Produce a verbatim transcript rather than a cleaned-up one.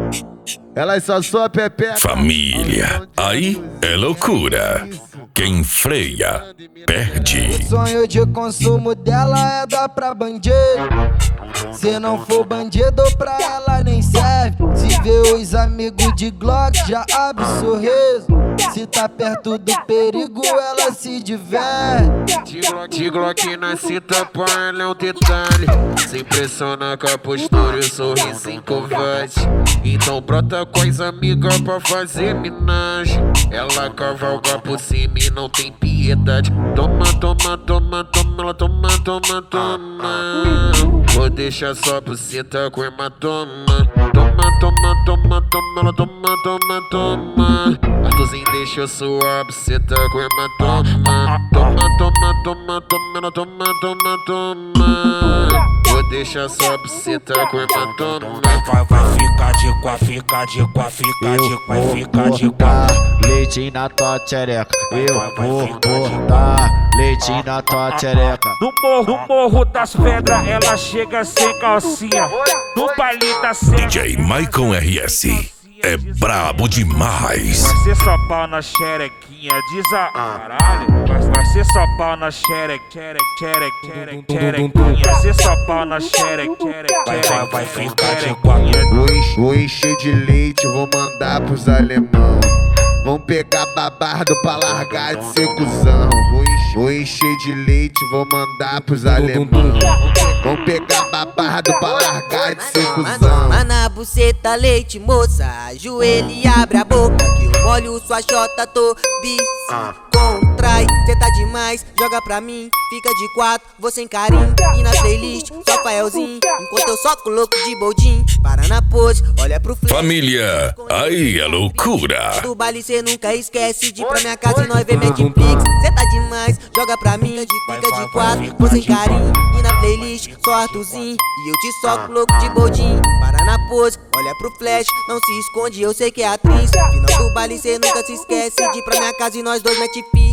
Elas só sua pepeca. Família, aí é loucura. Quem freia, perde. O sonho de consumo dela é dar pra bandido. Se não for bandido, pra ela nem serve. Se vê os amigos de Glock, já abre sorriso. Se tá perto do perigo, ela se diverte. De Glock na cinta, pra ela é um detalhe. Se impressiona com a postura e o sorriso covarde. Então brota com as amigas pra fazer minagem. Ela cavalga por cima e não tem piedade. Toma, toma, toma, toma, ela toma, toma, toma. Vou deixar só buceta com hematoma. Toma, toma, toma, toma, ela toma, toma, toma. Arthurzinho deixa sua buceta com hematoma. Toma, toma, toma, toma, ela toma, toma, toma. Vou deixar sua buceta com hematoma. Vai, vai ficar de quá, fica de quá, fica de quá, vai ficar de quá. Leite na tua tchereca. Eu vou botar leite na tua tchereca. No morro, no morro das pedras, ela chega sem calcinha. No baile da D J Maicon R S é brabo demais. Vai ser só pau na xerequinha, diz a caralho. Vai, vai ser só pau na xereque, xereque, xereque, xereque, xerequinha. Vai ser só pau na xereque, xereque, xereque, vai ficar de quatro. Vou encher de leite, vou mandar pros alemão. Vão pegar babardo pra largar de ser cuzão. Vou encher de leite, vou mandar pros alemão. Vão pegar babardo pra largar de ser cuzão. Mas na buceta leite, moça, ajoelha e abre a boca, que eu molho sua chota, tô bici. Contrai, cê tá demais, joga pra mim, fica de quatro, vou sem carinho. E na playlist, só Faelzinho, enquanto eu só coloco de boldin. Para na pose, olha pro flash. Família, aí é loucura. Do baile cê nunca esquece de ir pra minha casa e nós vê Netflix. Cê tá demais, joga pra mim, fica de quatro, vou sem carinho. E na playlist, só Arthurzinho, e eu te soco louco de boldin. Para na pose, olha pro flash, não se esconde, eu sei que é atriz. Final do baile cê nunca se esquece de ir pra minha casa e nós dois Netflix.